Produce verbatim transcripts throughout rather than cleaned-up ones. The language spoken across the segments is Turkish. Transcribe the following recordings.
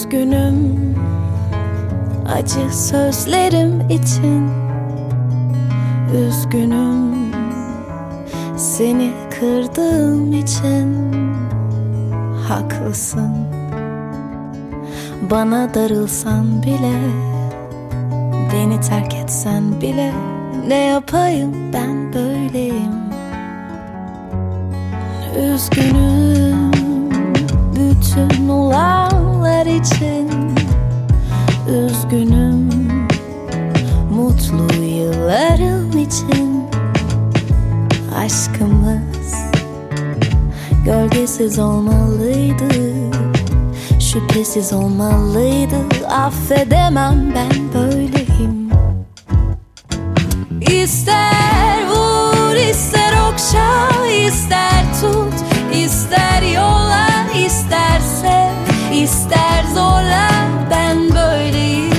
Üzgünüm acı sözlerim için. Üzgünüm seni kırdığım için. Haklısın, bana darılsan bile, beni terk etsen bile, ne yapayım ben böyleyim. Üzgünüm bütün olanlar için. Üzgünüm mutlu yıllarım için. Aşkımız gölgesiz olmalıydı, şüphesiz olmalıydı. Affedemem ben böyleyim. İster vur, ister okşa, ister tut, ister yolla, ister sev, ister zorla, ben böyleyim.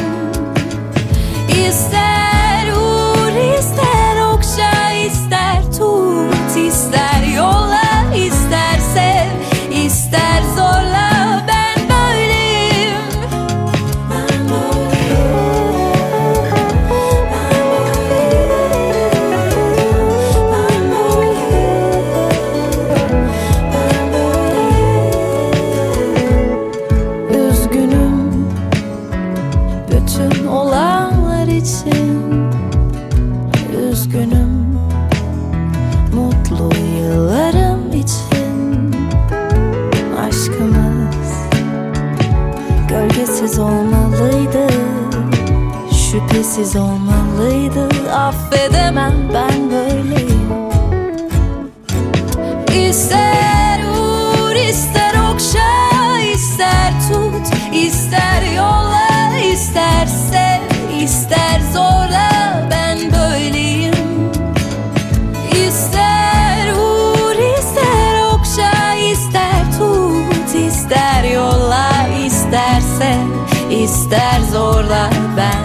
İster vur, ister okşa, ister tut, ister yolla, ister sev, ister zorla, ben böyleyim. Ben böyleyim. Ben böyleyim. Üzgünüm bütün olanlar için. Üzgünüm mutlu yıllarım için. Aşkımız gölgesiz olmalıydı, şüphesiz olmalıydı. Affedemem ben böyleyim. İster vur, ister okşa, ister tut, ister yolla, ister sev, ister zorla, ben böyleyim. İster vur, ister okşa, ister tut, ister yolla, ister sev, ister zorla, ben